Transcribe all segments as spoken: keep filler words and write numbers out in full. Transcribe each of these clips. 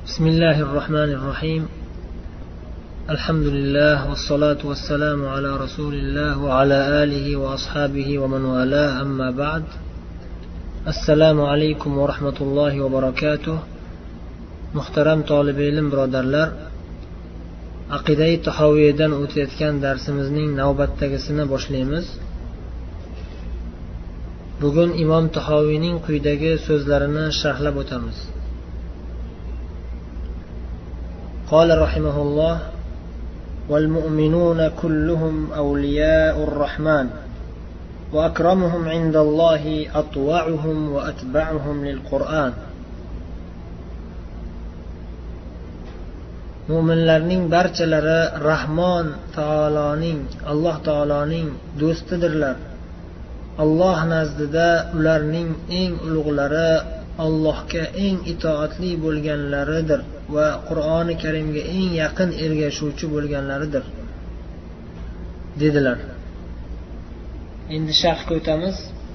بسم الله الرحمن الرحيم. الحمد لله والصلاة والسلام على رسول الله وعلى آله وأصحابه ومن والاه، أما بعد. السلام عليكم ورحمة الله وبركاته. Muhtaram talib ilm birodarlar, aqidai tahoviyadan o'tayotgan darsimizning navbatdagisini boshlaymiz. Bugun Imom Tahoviyning quyidagi so'zlarini sharhlab o'tamiz. قال رحمه الله: والمؤمنون كلهم أولياء الرحمن وأكرمهم عند الله أطوعهم وأتبعهم للقرآن. Mu'minlarning barchalari Rahmon taoloning, Alloh taoloning do'stidirlar. Alloh nazdida ularning eng ulug'lari Allohga eng itoatli bo'lganlaridir va Qur'oni Karimga eng yaqin ergashuvchi bo'lganlaridir dedilar. Endi sharhga o'tamiz.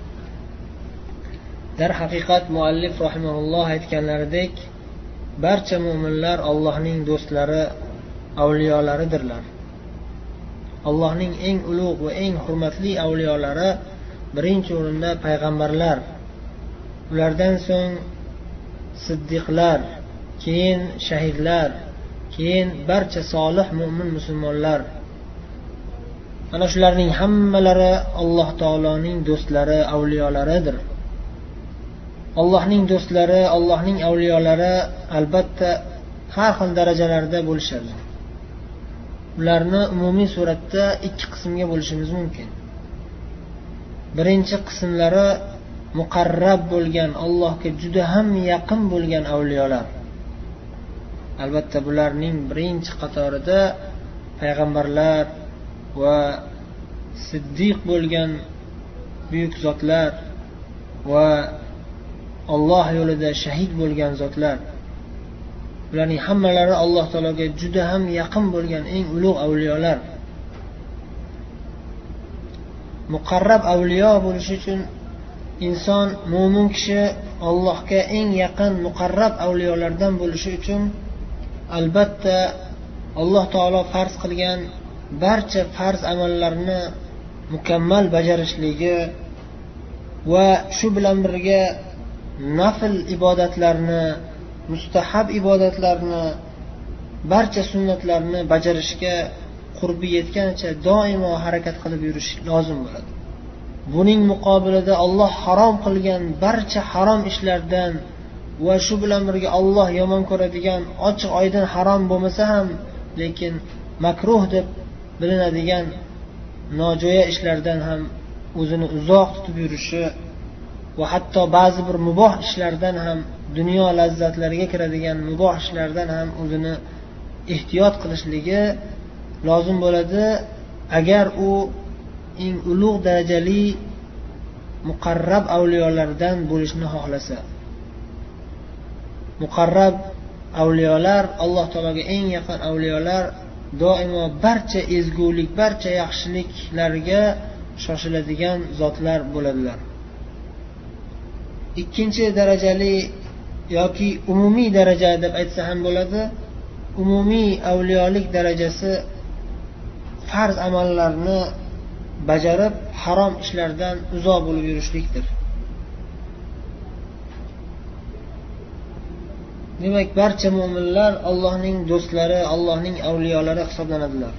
Dar haqiqat muallif rahimahulloh aytganlaridek, barcha mu'minlar Allohning do'stlari, avliyolaridirlar. Allohning eng ulug' va eng hurmatli avliyolari birinchi o'rinda payg'ambarlar, ulardan so'ng siddiqlar, keyin shahidlar, keyin barcha solih mu'min musulmonlar. Ana shularning hammalari Alloh taoloning do'stlari, avliyolaridir. Allohning do'stlari, Allohning avliyolari albatta har xil darajalarda bo'lishadi. Ularni umumiy suratda ikki qismga bo'lishimiz mumkin. Birinchi qismlari muqarrab bo'lgan, Allohga juda ham yaqin bo'lgan avliyolar. Albatta bularning birinchi qatorida payg'ambarlar va siddiq bo'lgan buyuk zotlar va Alloh yo'lida shahid bo'lgan zotlar. Ularning hammalari Alloh taologa juda ham yaqin bo'lgan eng ulug' avliyolar. Muqarrab avliyo bo'lish uchun inson, mo'min kishi Allohga eng yaqin muqarrab avliyolardan bo'lishi uchun albatta Alloh taolo farz qilgan barcha farz amallarni mukammal bajarishligi va shu bilan birga nafl ibodatlarni, mustahab ibodatlarni, barcha sunnatlarni bajarishga qurbi yetganicha doimo harakat qilib yurish lozim bo'ladi. Buning muqobilida Alloh harom qilgan barcha harom ishlardan va shu bilan birga Alloh yomon ko'radigan ochiq oydin harom bo'lmasa ham, lekin makruh deb bilinadigan nojo'ya ishlardan ham o'zini uzoq tutib yurishi va hatto ba'zi bir muboh ishlardan ham, dunyo lazzatlariga kiradigan muboh ishlardan ham o'zini ehtiyot qilishligi lozim bo'ladi, agar u eng ulug' darajali muqarrab avliyolardan bo'lishni xohlasa. Muqarrab avliyolar, Alloh taologa eng yaqin avliyolar doimo barcha ezgulik, barcha yaxshiliklarga shoshiladigan zotlar bo'ladilar. Ikkinchi darajali yoki umumiy daraja deb aytsa ham bo'ladi. Umumiy avliyolik darajasi farz amallarni bajarib, harom ishlardan uzoq bo'lib yurishlikdir. Demak, barcha mu'minlar Allohning do'stlari, Allohning avliyolari hisoblanadilar.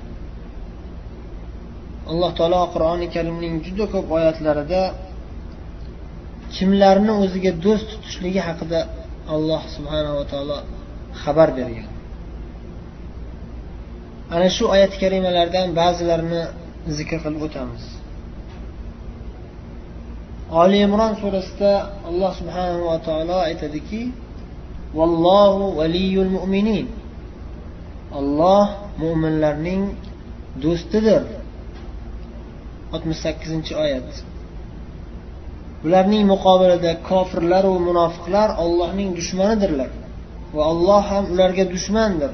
Alloh taolo Qur'oni Karimning juda ko'p oyatlarida kimlarni o'ziga do'st tutishligi haqida Alloh subhanahu va taolo xabar bergan. Ana shu oyat karimalardan ba'zilarini zikr qilib o'tamiz. Ali Imron surasida Alloh subhanahu va taolo aytadiki: "Vallohu valiyul mu'minin." Alloh mu'minlarning do'stidir. oltmish sakkizinchi oyat. Ularning muqobilida kofirlar va munofiqlar Allohning dushmanidirlar va Alloh ham ularga dushmandir.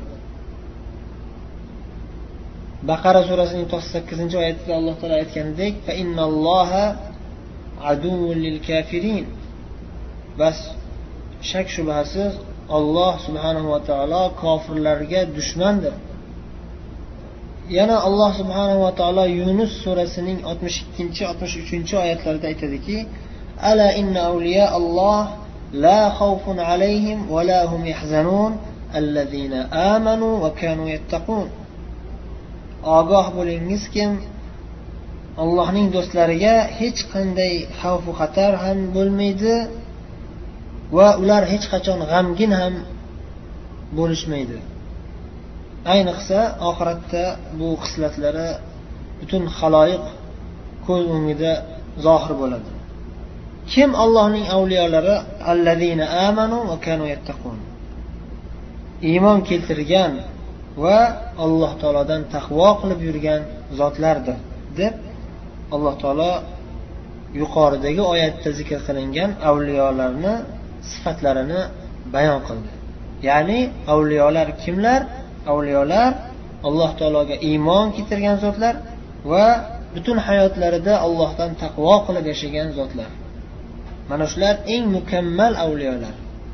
Baqara surasining to'qson sakkizinchi oyatida Alloh taolo aytganidek: "Fa innalloha aduwwul lil kafirin." Bas shak shubhasiz Alloh subhanahu va taolo kofirlarga dushmandir. Yana Alloh subhanahu va taolo Yunus surasining oltmish ikkinchi oltmish uchinchi oyatlarida aytadiki: Ala inna awliya Alloh la khawfun alayhim va la hum yahzanun allazina amanu va kanu yattaqun. Ogoh bo'lingiz, kim Allohning do'stlariga hech qanday xavf va xatar ham bo'lmaydi va ular hech qachon g'amgin ham bo'lishmaydi. Ayniqsa oxiratda bu xislatlari butun xaloyiq ko'z o'ngida zohir bo'ladi. Kim Allohning avliyolari? Allazina amanu va kanu yattaqun. Iymon keltirgan va Alloh taolodan taqvo qilib yurgan zotlardir deb Alloh taolo yuqoridagi oyatda zikr qilingan avliyolarni sifatlarini bayon qildi. Ya'ni avliyolar kimlar? Avliyolar Alloh taologa iymon keltirgan zotlar va butun hayotlarida Allohdan taqvo qilib yashagan zotlar. Mana shular eng mukammal avliyolar.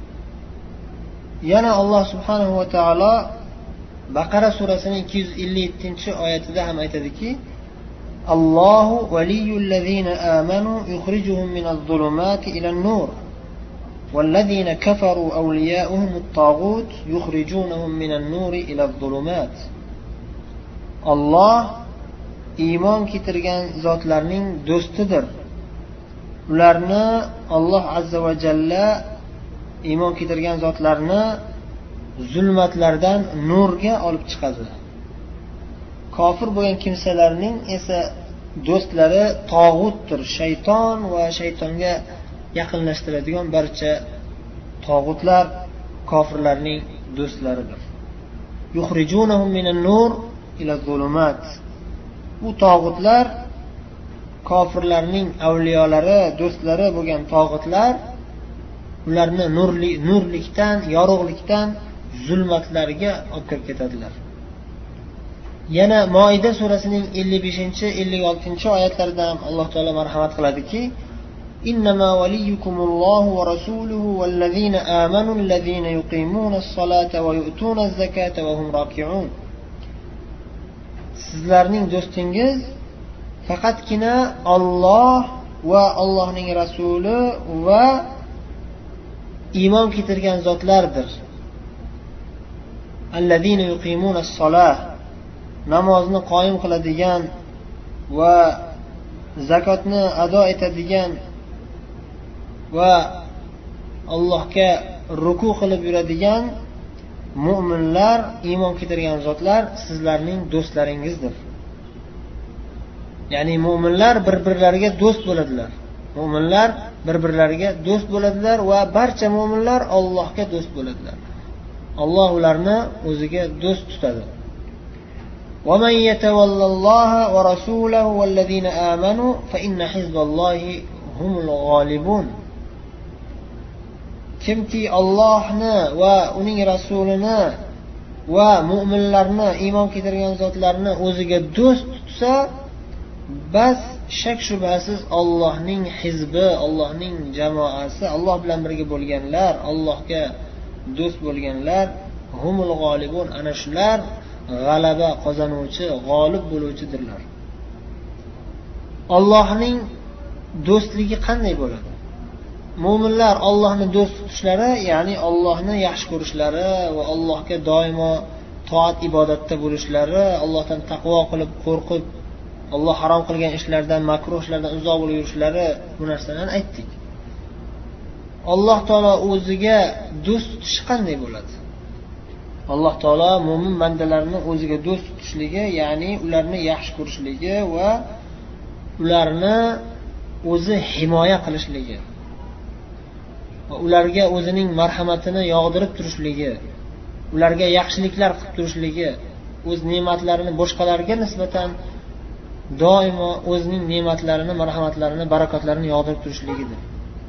Yana Alloh subhanahu va taolo Baqara surasining ikki yuz ellik yettinchi oyatida ham aytadiki: Allohu valiyul ladzina amanu yukhrijuhum minaz-zulumati ilan-nur walladzina kafaru awliya'uhum at-taghut yukhrijunahum minan-nuri ila-z-zulumat. Alloh iymon keltirgan zotlarning do'stidir. Ularni Alloh azza va jalla iymon keltirgan zotlarni zulmatlardan nurga olib chiqadi. Kofir bo'lgan kimsalarning esa do'stlari tog'utdir, shayton va shaytonga yaqinlashtiradigan barcha tog'utlar kofirlarning do'stlaridir. Yukhrijunahum minan-nur ila-z-zulumat. Bu tog'utlar kofirlarning avliyolari, do'stlari bo'lgan tog'utlar ularni nurli nurlikdan, yorug'likdan zulmatlarga olib kirib ketadilar. Yana Moida surasining ellik beshinchi ellik oltinchi oyatlarida ham Alloh taolo marhamat qiladiki: Innama waliyukumullohu va rasuluhu vallazina amanu allazina yuqimunas-solata va yu'tunaz-zakata va hum roki'un. Sizlarning do'stingiz faqatgina Alloh va Allohning rasuli va iymon keltirgan zotlardir. Allazina yuqimunas-solah, namozni qoyim qiladigan va zakotni ado etadigan va Allohga ruku qilib yuradigan mu'minlar, iymon keltirgan zotlar sizlarning do'stlaringizdir. Ya'ni mu'minlar bir-birlariga do'st bo'ladilar. Mu'minlar bir-birlariga do'st bo'ladilar va barcha mu'minlar Allohga do'st bo'ladilar. Alloh ularni o'ziga do'st tutadi. Va man yatawallalloha va rasulahu vallazina amanu fa inna hizballohi humul g'olibun. Kimki Allohni va uning rasulini va mu'minlarni, iymon keltirgan zotlarni o'ziga do'st tutsa, bas shak shubhasiz Allohning hizbi, Allohning jamoasi, Alloh bilan birga bo'lganlar, Allohga do'st bo'lganlar humul g'olibun, ana shular g'alaba qozonuvchi, g'olib bo'luvchidirlar. Allohning do'stligi qanday bo'ladi? Mu'minlar Allohni do'st tutishlari, ya'ni Allohni yaxshi ko'rishlari va Allohga doimo toat ibodatda bo'lishlari, Allohdan taqvo qilib, qo'rqib, Alloh harom qilgan ishlardan, makruh ishlardan uzoq bo'lib yurishlari, bu narsalarni aytdik. Alloh taolo o'ziga do'st tutishi qanday bo'ladi? Alloh taolo mu'min bandalarni o'ziga do'st tutishligi, ya'ni ularni yaxshi ko'rishligi va ularni o'zi himoya qilishligi va ularga o'zining marhamatini yog'dirib turishligi, ularga yaxshiliklar qilib turishligi, o'z ne'matlarini boshqalarga nisbatan doimo o'zining ne'matlarini, marhamatlarini, barakotlarini yog'dirib turishligidir.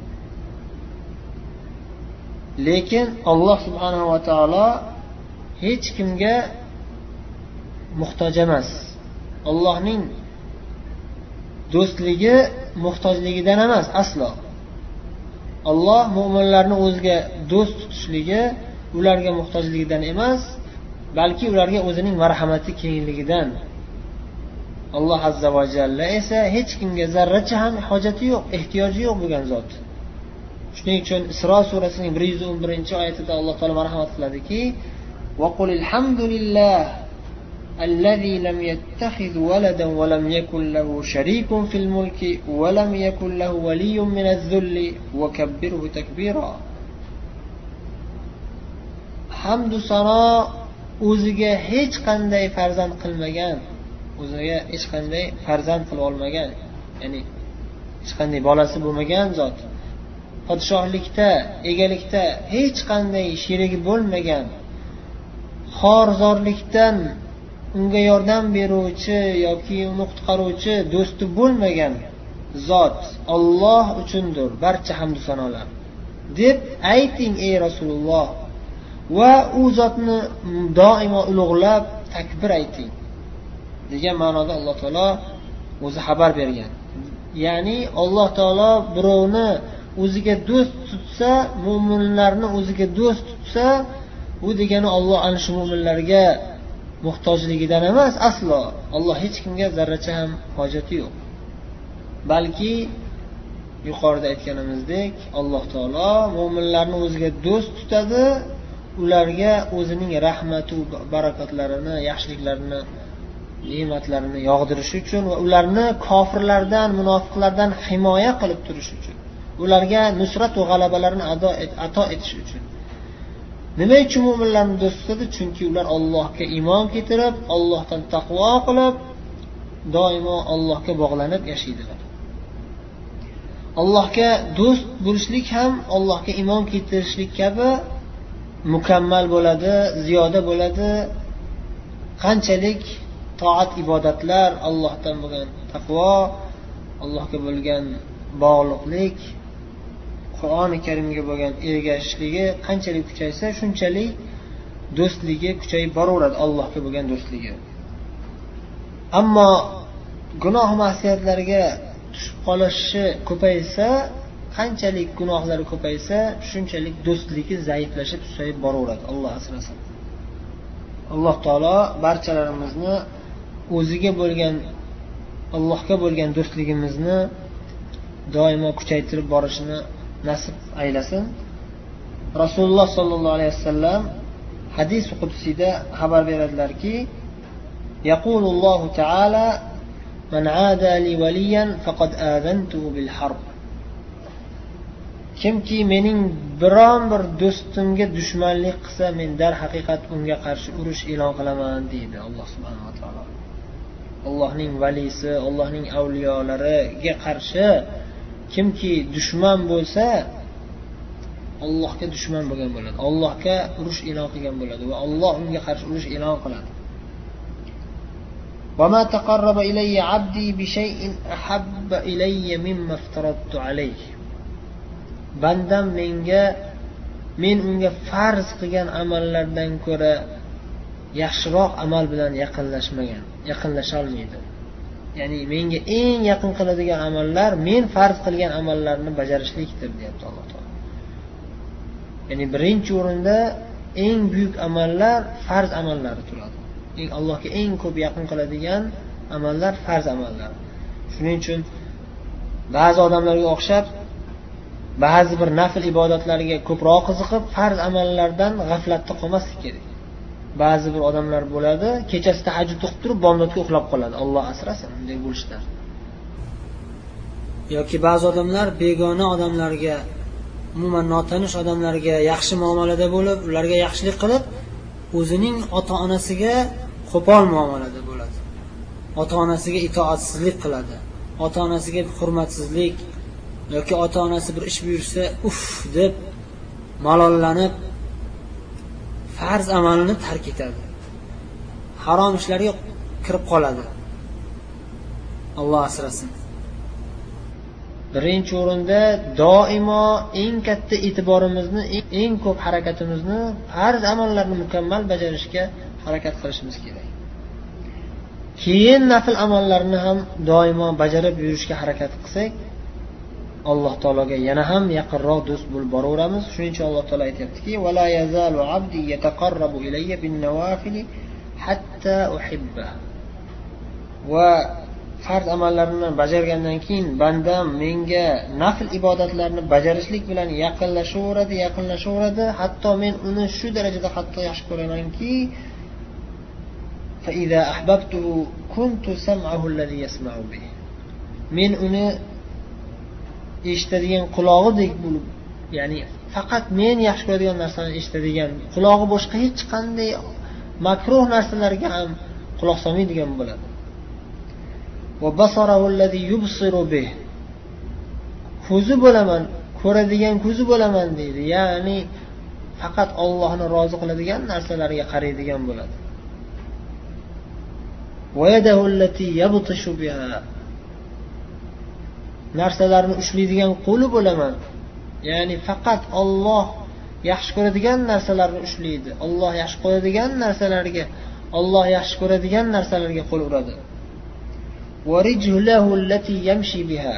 Lekin Alloh subhanahu va taolo hech kimga muhtoj emas. Allohning do'stligi muhtojligidan emas aslo. Alloh mu'minlarni o'ziga do'st tutishligi ularga muhtojligidan emas, balki ularga o'zining marhamati kengligidan. Alloh azza va jalla esa hech kimga zarracha ham hojati yo'q, ehtiyoji yo'q bo'lgan zot. Shuning uchun Isro surasining bir yuz o'n birinchi oyatida Alloh taolo marhamat qiladiki: "Va qulil hamdulillah allazi lam yattakhidh waladan wa lam yakul lahu sharikun fil mulki wa lam yakul lahu waliyyun min adh-dhulli wa kabbirhu takbira." Hamdu sano o'ziga hech qanday farzand qilmagan, o'ziga hech qanday farzand qilib olmagan, ya'ni hech qanday bolasi bo'lmagan zot, podshohlikda, egalikda hech qanday sherigi bo'lmagan, xorzorlikdan unga yordam beruvchi yoki uni qutqaruvchi do'sti bo'lmagan zot Alloh uchundir barcha hamd sanolar deb ayting ey Rasululloh, va u zotni doimo ulug'lab takbir ayting degan ma'noda Alloh taolo o'zi xabar bergan. Ya'ni Alloh taolo birovni o'ziga do'st tutsa, mu'minlarni o'ziga do'st tutsa, bu degani Alloh ana shu mu'minlarga muhtojligidan emas, aslo. Alloh hech kimga zarracha ham hojati yo'q. Balki yuqorida aytganimizdek, Alloh taolo mu'minlarni o'ziga do'st tutadi, ularga o'zining rahmat va barakotlarini, yaxshiliklarini, ne'matlarini yog'dirish uchun va ularni kofirlardan, munofiqlardan himoya qilib turish uchun, ularga nusrat va g'alabalarni ato etish uchun. Nima uchun mu'minlarni do'st tutadi? Chunki ular Allohga iymon keltirib, Allohdan taqvo qilib, doimo Allohga bog'lanib yashaydilar. Allohga do'st bo'lishlik ham Allohga iymon keltirishlik kabi mukammal bo'ladi, ziyoda bo'ladi. Qanchalik toat ibodatlar, Allohdan bo'lgan taqvo, Allohga bo'lgan bog'liqlik, Qur'oni Karimga bo'lgan ergashishligi qanchalik kuchaysa, shunchalik do'stligi kuchayib boraveradi, Allohga bo'lgan do'stligi. Ammo gunoh ma'siyatlarga tushib qolishi ko'paysa, qanchalik gunohlari ko'paysa, shunchalik do'stligi zaiflashib, susayib boraveradi. Alloh asrasin. Alloh taolo barchalarimizni o'ziga bo'lgan, Allohga bo'lgan do'stligimizni doimo kuchaytirib borishini nasib aylasin. Rasululloh sollallohu alayhi vasallam hadis qudsiyda xabar beradilarki: "Yaqulullohu ta'ala: Man 'ada li waliyan faqad adantuhu bil harb." Kimki mening biron bir do'stimga dushmanlik qilsa, men dar haqiqat unga qarshi urush e'lon qilaman deydi Alloh subhanahu va taolo. Allohning valisi, Allohning avliyolariga qarshi kimki dushman bo'lsa, Allohga dushman bo'lgan bo'ladi. Allohga urush e'lon qilgan bo'ladi va Alloh unga qarshi urush e'lon qiladi. Va ma taqarraba ilayya 'abdi bi shay'in ahabba ilayya mimma aftaradtu alayhi. Bandam menga men unga farz qilgan amallardan ko'ra yaxshiroq amal bilan yaqinlashmagan, yaqinlasha olmaydi. Ya'ni menga eng yaqin qiladigan amallar men farz qilgan amallarni bajarishlikdir, deyapti Alloh taolo. Ya'ni birinchi o'rinda eng buyuk amallar farz amallari turadi. Eng Allohga eng ko'p yaqin qiladigan amallar farz amallar. Shuning uchun ba'zi odamlarga o'xshab ba'zi bir nafl ibodatlarga ko'proq qiziqib, farz amallardan g'aflatda qolmaslik kerak. Ba'zi bir odamlar bo'ladi, kechasi tahajjud o'qib turib, bomdodga uxlab qoladi. Alloh asrasin bunday bo'lishlar. Yoki ba'zi odamlar begona odamlarga, umuman notanish odamlarga yaxshi muomalada bo'lib, ularga yaxshilik qilib, o'zining ota-onasiga qo'pol muomalada bo'ladi. Ota-onasiga itoatsizlik qiladi. Ota-onasiga hurmatsizlik yoki ota-onasi bir ish buyursa, uff deb malollanib farz amalini tark etadi. Harom ishlarga kirib qoladi. Alloh asrasin. Birinchi o'rinda doimo eng katta e'tiborimizni, eng ko'p harakatimizni farz amallarni mukammal bajarishga harakat qilishimiz kerak. Keyin nafl amallarni ham doimo bajarib yurishga harakat qilsak, alloh taologa yana ham yaqinroq do'st bo'lib boraveramiz. Shuning uchun alloh taolo aytayaptiki: "Va la yazalu abdi yataqarrabu ilayya bin nawafil hatta uhibba." Va farz amallarni bajargandan keyin bandam menga nafl ibodatlarni bajarishlik bilan yaqinlashaveradi, yaqinlashaveradi, hatto men uni shu darajada qattiq yaxshi ko'ramanki, fa idza ahbabtuhu kuntu sam'ahu alladhi yasma'u bihi. Men uni eshitadigan qulog'idek bo'lib, ya'ni faqat men yaxshi ko'radigan narsani eshitadigan, qulog'i boshqa hech qanday makruh narsalarga ham quloq solmaydigan bo'ladi. Va basarahu alladhi yubsiru bihi. Ko'zi bo'laman, ko'radigan ko'zi bo'laman deydi. Ya'ni faqat Allohni rozi qiladigan narsalarga qaraydigan bo'ladi. Va yadahu allati yabtishu biha. Narsalarni ushlaydigan qo'li bo'laman. Ya'ni faqat Alloh yaxshi ko'radigan narsalarni ushlaydi. Alloh yaxshi ko'radigan narsalarga, Alloh yaxshi ko'radigan narsalarga qo'l uradi. Wa rijluhu allati yamshi biha.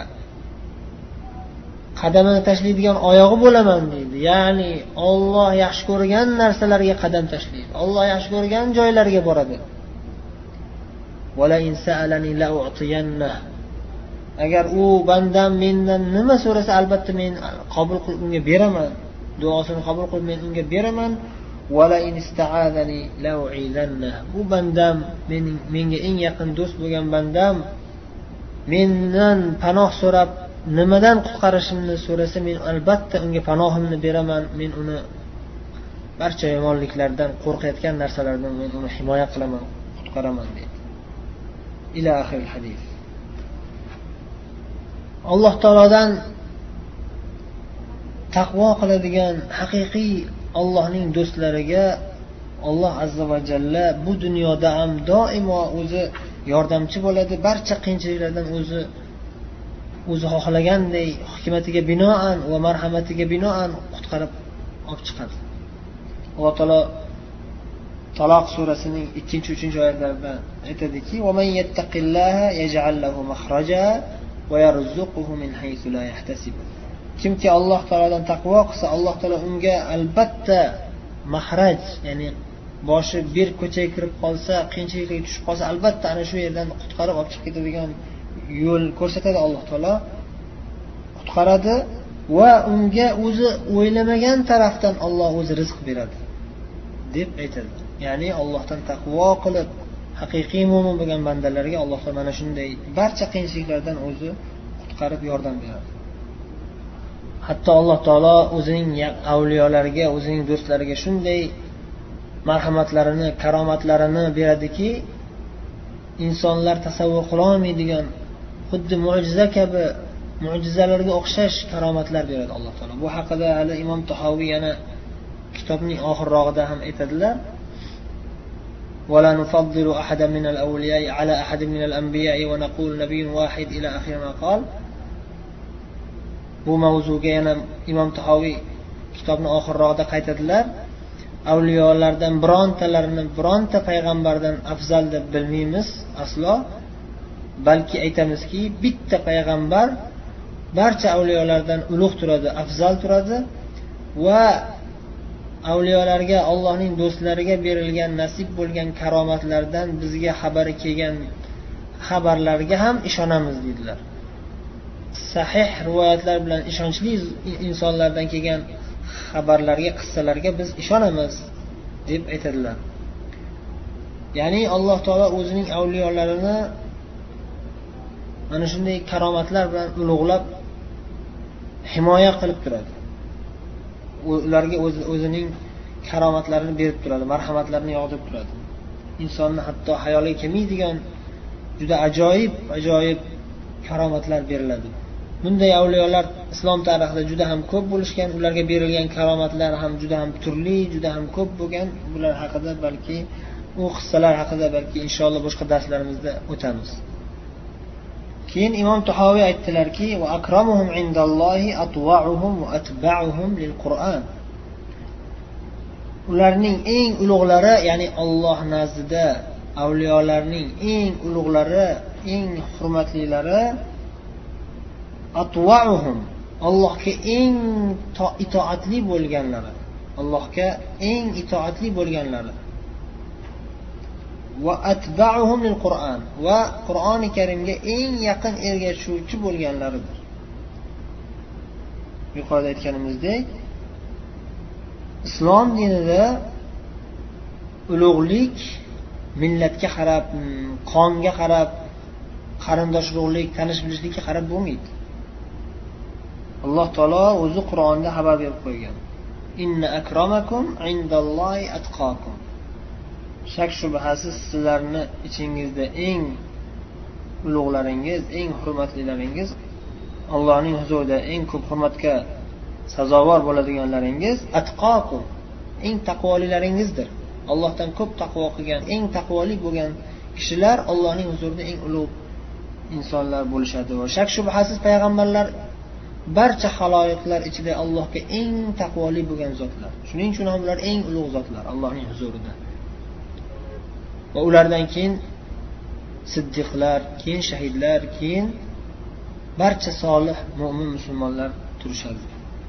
Qadamini tashlaydigan oyog'i bo'laman deydi. Ya'ni Alloh yaxshi ko'rgan narsalarga qadam tashlaydi. Alloh yaxshi ko'rgan joylarga boradi. Wa la in sa'alani la u'tiyanna. Agar u bandam mendan nima so'rasa, albatta men qabul qilib unga beraman. Duosini qabul qilib men unga beraman. Va la in ista'adani la u'idanna. Bu bandam mening menga eng yaqin do'st bo'lgan bandam mendan panoh so'rab nimadan qutqarishimni so'rasa, men albatta unga panohimni beraman. Men uni barcha yomonliklardan, qo'rqayotgan narsalardan men uni himoya qilaman, qutqaraman deydi. Ila oxir hadis. Alloh taolodan taqvo qiladigan haqiqiy Allohning do'stlariga Alloh azza va jalla bu dunyoda ham doimo o'zi yordamchi bo'ladi. Barcha qiyinchiliklardan o'zi o'zi xohlaganday hikmatiga binoan va marhamatiga binoan qutqarib olib chiqadi. Alloh taolo Taloq surasining ikkinchi uchinchi oyatlarida aytadiki: "Va man yattaqillaha yaj'al lahu makhraja va yarzuquhu min haythu la yahtasib." Kimki Alloh taolodan taqvo qilsa, Alloh taolo unga albatta mahraj, ya'ni boshi bir ko'chaga kirib qolsa, qiyinchiliklarga tushib qolsa, albatta ana shu yerdan qutqarib olib chiqib ketadigan yo'l ko'rsatadi. Alloh taolo qutqaradi va unga o'zi o'ylamagan tarafdan Alloh o'zi rizq beradi deb aytadi. Ya'ni Allohdan taqvo qilib haqiqiy mo'min bo'lgan bandalarga Alloh taolo mana shunday barcha qiyinchiliklardan o'zi qutqarib yordam beradi. Hatto Alloh taolo o'zining avliyolariga, o'zining do'stlariga shunday marhamatlarini, karomatlarini beradiki, insonlar tasavvur qila olmaydigan, xuddi mo'jiza kabi, mo'jizalarga o'xshash karomatlar beradi Alloh taolo. Bu haqida hali Imom Tahoviy yana kitobning oxirrog'ida ham aytadilar. ولا نفضل أحدا من الأولياء على أحد من الأنبياء ونقول نبي واحد إلى آخر ما قال. Bu mavzuga yana Imom Tahoviy kitobning oxirrog'ida qaytadilar. Avliyolardan birontalarini bironta payg'ambardan afzal deb bilmaymiz aslo, balki aytamizki, bitta payg'ambar barcha avliyolardan ulug' turadi, afzal turadi va avliyolarga, Allohning do'stlariga berilgan nasib bo'lgan karomatlardan bizga xabari kelgan xabarlarga ham ishonamiz dedilar. Sahih rivoyatlar bilan ishonchli insonlardan kelgan xabarlarga, qissalarga biz ishonamiz deb aytadilar. Ya'ni Alloh taolo o'zining avliyolarini mana shunday karomatlar bilan ulug'lab himoya qilib turadi. Ularga o'zining karomatlarini berib turadi, marhamatlarini yog'dirib turadi. Insonni hatto hayoliga kelmaydigan juda ajoyib, ajoyib karomatlar beriladi. Bunday avliyolar islom tarixida juda ham ko'p bo'lishgan, ularga berilgan karomatlar ham juda ham turli, juda ham ko'p bo'lgan. Bular haqida balki u qissalar haqida balki inshaalloh boshqa darslarimizda o'tamiz. Keyin Imom Tahoviy aytdilarki: "Va akramuhum indallohi atwa'uhum va atba'uhum lilqur'an." Ularning eng ulug'lari, ya'ni Alloh nazdida avliyolarning eng ulug'lari, eng hurmatlilari atwa'uhum, Allohga eng itoatli bo'lganlari, Allohga eng itoatli bo'lganlari. Va atba'uhum lil Qur'on, va Qur'oni Karimga eng yaqin ergashuvchi bo'lganlaridir. Yuqorida aytganimizdek, islom dinida ulug'lik millatga qarab, qonga qarab, qarindoshlik, tanish bilishlikka qarab bo'lmaydi. Alloh taolo o'zi Qur'onda xabar berib qo'ygan. Inna akramakum indallohi atqakum. Shak shubhasiz sizlarni ichingizda eng ulug'laringiz, eng hurmatlilaringiz, Allohning huzurida eng ko'p hurmatga sazovor bo'ladiganlaringiz atqakum, eng taqvolilaringizdir. Allohdan ko'p taqvo qilgan, eng taqvoli bo'lgan kishilar Allohning huzurida eng ulug' insonlar bo'lishadi. Va shak shubhasiz payg'ambarlar barcha xaloyiqlar ichida Allohga eng taqvoli bo'lgan zotlar. Shuning uchun ham ular eng ulug' zotlar Allohning huzurida. Va ulardan keyin siddiqlar, keyin shahidlar, keyin barcha solih mu'min musulmonlar turishadi.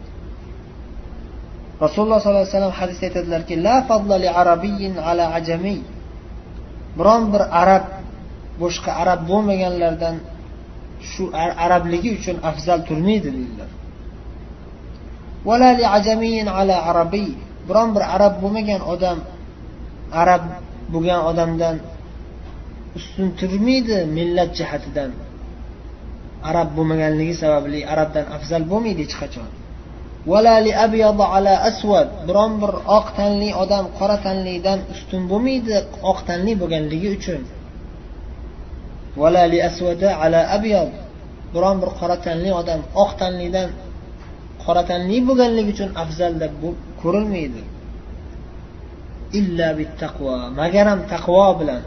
Rasululloh sollallohu alayhi vasallam hadisda aytadilarki, la fadla li arabiyyin ala ajami. Biron bir arab boshqa arab bo'lmaganlardan shu arabligi uchun afzal turmaydi dedilar. Wala li ajamiyyin ala arabiy. Biron bir arab bo'lmagan odam arab bo'lgan odamdan ustun turmaydi millat jihatidan. Arab bo'lmaganligi sababli arabdan afzal bo'lmaydi hech qachon. Wala li abyad ala aswad. Biron bir oq tanli odam qora tanlidan ustun bo'lmaydi oq tanli bo'lganligi uchun. Wala li aswada ala abyad. Biron bir qora tanli odam oq tanlidan qora tanli bo'lganligi uchun afzal deb ko'rilmaydi. Illa bit taqvo. Magaram taqvo bilan.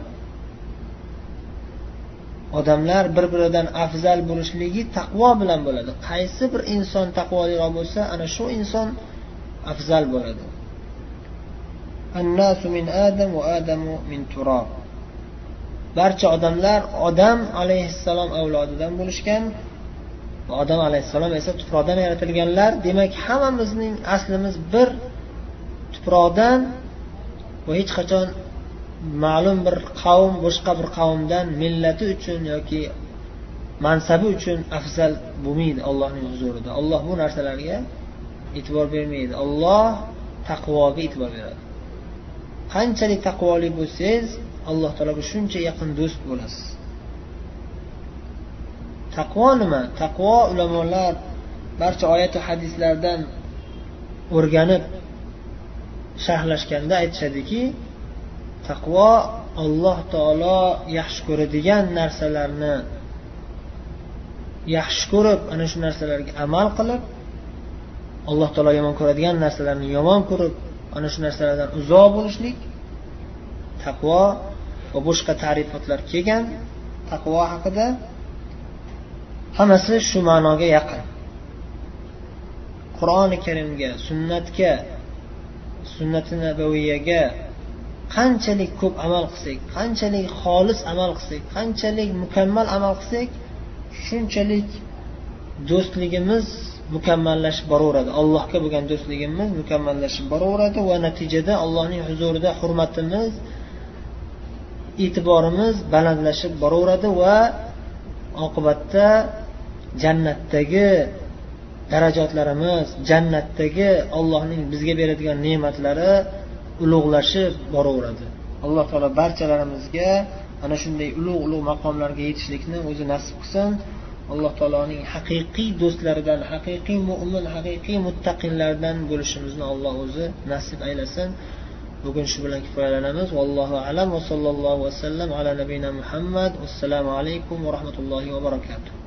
Odamlar bir-biridan afzal bo'lishligi taqvo bilan bo'ladi. Qaysi bir inson taqvoliroq bo'lsa, ana shu inson afzal bo'ladi. An-nasu min Adam va Adamu min turab. Barcha odamlar Odam alayhissalom avlodidan bo'lishgan. Va Odam alayhissalom esa tuproqdan yaratilganlar. Demak, hammamizning aslimiz bir tuproqdan va hech qachon ma'lum bir qavm boshqa bir qavmdan millati uchun yoki mansabi uchun afzal bo'lmaydi Allohning huzurida. Alloh bu narsalarga e'tibor bermaydi. Alloh taqvoga e'tibor beradi. Qanchalik taqvoli bo'lsangiz, Alloh taologa shuncha yaqin do'st bo'lasiz. Taqvo nima? Taqvo ulamolar barcha oyat va hadislardan o'rganib sharhlashganda aytishadiki, taqvo Alloh taolo yaxshi ko'radigan narsalarni yaxshi ko'rib, ana shu narsalarga amal qilib, Alloh taolo yomon ko'radigan narsalarni yomon ko'rib, ana shu narsalardan uzoq bo'lishlik. Taqvo va boshqa ta'rifotlar kelgan taqvo haqida hammasi shu ma'noga yaqin. Qur'oni Karimga, sunnatga, sunnat-i nabaviyyaga qanchalik ko'p amal qilsak, qanchalik xolis amal qilsak, qanchalik mukammal amal qilsak, shunchalik do'stligimiz mukammallashib boraveradi. Allohga bo'lgan do'stligimiz mukammallashib boraveradi va natijada Allohning huzurida hurmatimiz, e'tiborimiz balandlashib boraveradi va oqibatda jannatdagi darajatlarimiz, jannatdagi Allohning bizga beradigan ne'matlari ulug'lashib boraveradi. Alloh taolo barchalarimizga ana shunday ulug'-ulug' maqomlarga yetishlikni o'zi nasib qilsin. Alloh taoloning haqiqiy do'stlaridan, haqiqiy mu'min, haqiqiy muttaqinlardan bo'lishimizni Alloh o'zi nasib aylasin. Bugun shu bilan kifoyalanamiz. Vallohu a'lam va sallallohu vasallam ala nabiyina Muhammad. Assalomu alaykum va rahmatullohi va barakatuh.